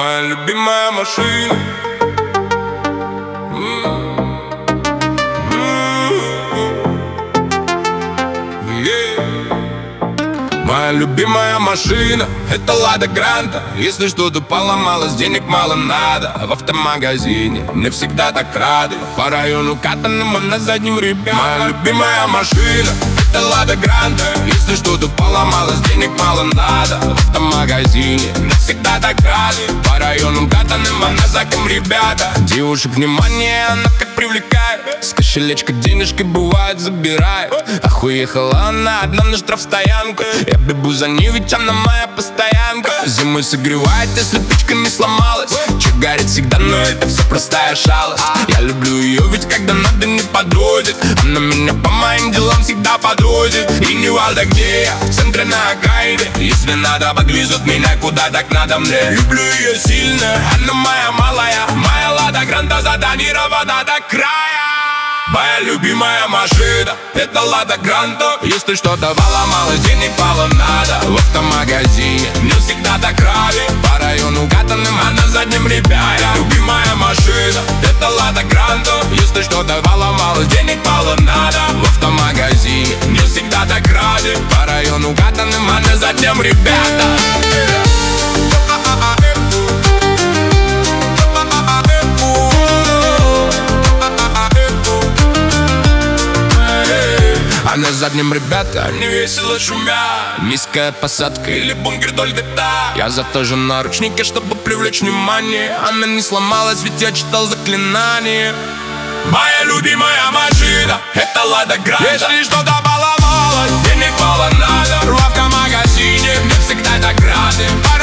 Моя любимая машина. Моя любимая машина — это Лада Гранта. Если что-то поломалось, денег мало надо. В автомагазине мне всегда так рады. По району катаным, а на заднем ребят. Моя любимая машина — это Лада Гранта. Если что-то поломалось, денег мало надо. В автомагазине мне всегда так рады. По району катаным, а на заднем ребята. Девушек внимание, она как привлекает. С кошелечка денежки бывает забирает. Охуехала она одна на штрафстоянку. Я бегу за ней, ведь она моя постоянка. Зимой согревает, если печка не сломалась. Че горит всегда, но это все простая шалость. Я люблю ее, ведь когда надо не подводит. Она меня по моим делам всегда подводит. И не важно где я, в центре на окраине. Если надо, подвезут меня куда так надо мне. Люблю ее сильно, она моя малая. Моя Лада Гранта затонирована до края. Моя любимая машина — это Лада Гранта. Если что-то поломалось, денег мало надо. В автомагазине мне всегда так рады. По району катаным, а на заднем ребята. Любимая машина — это Лада Гранта. Если что-то поломалось, денег мало надо. В автомагазине мне всегда так рады. По району катаным, а на заднем ребята. А на заднем ребята, они весело шумят. Низкая посадка или бункер Дольгота. Я затожу наручники, чтобы привлечь внимание. Она не сломалась, ведь я читал заклинание. Моя любимая машина — это Лада Гранта. Если что-то поломалось, денег мало надо. В автомагазине мне всегда так рады.